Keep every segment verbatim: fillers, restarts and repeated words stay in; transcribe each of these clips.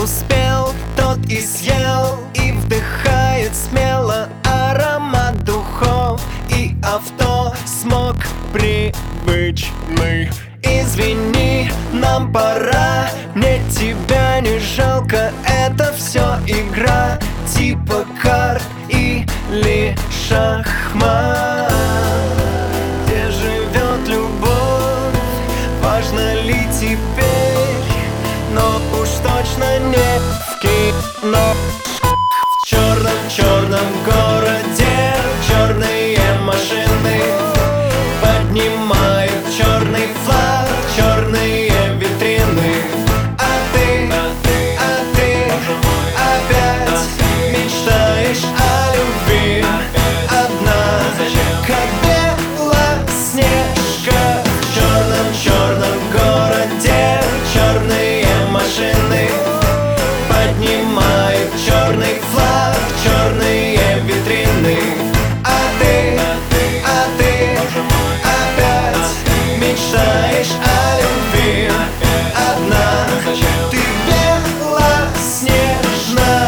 успел, тот и съел, и вдыхает смело аромат духов и авто. Смог привычный. Извини, нам пора, мне тебя не жалко. Это все игра, типа карт или шахмат. Где живет любовь, важно ли теперь, но уж точно не в кино. В черном-черном городе черные машины поднимают черный флаг, черные витрины. А ты, а ты опять мечтаешь о любви одна, как Белоснежка. В черном-черном городе черные машины поднимают черный флаг, черные витрины. А ты, а ты опять мечтаешь о любви одна, ты белоснежная.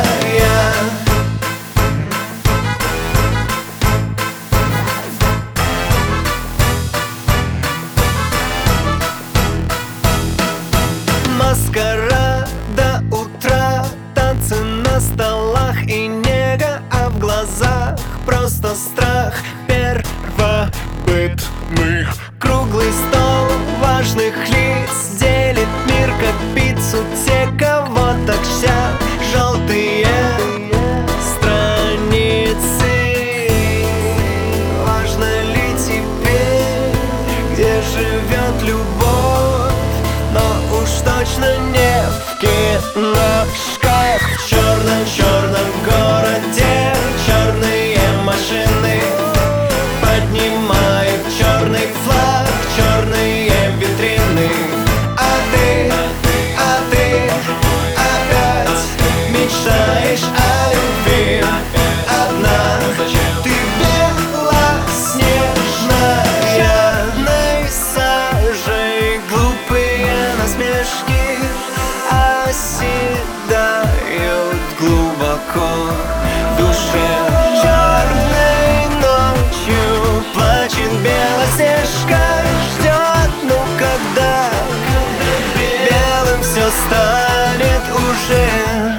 Маскарад до утра, танцы на столах и нега, а в глазах просто страх первобытных. Круглый стол важных лиц делит мир как пиццу. Те, кого так чтят желтые страницы. Важно ли теперь, где живет любовь, но уж точно не в киношках. В черном-черном городе черные машины поднимают черный флаг, черные витрины. А ты, а ты опять мечтаешь о любви одна, ты белоснежная. Сажей глупые насмешки оседают глубоко в душе. Черной ночью плачет Белоснежка, ждет, ну когда белым все станет уже.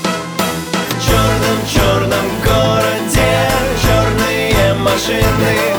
В черном городе черные машины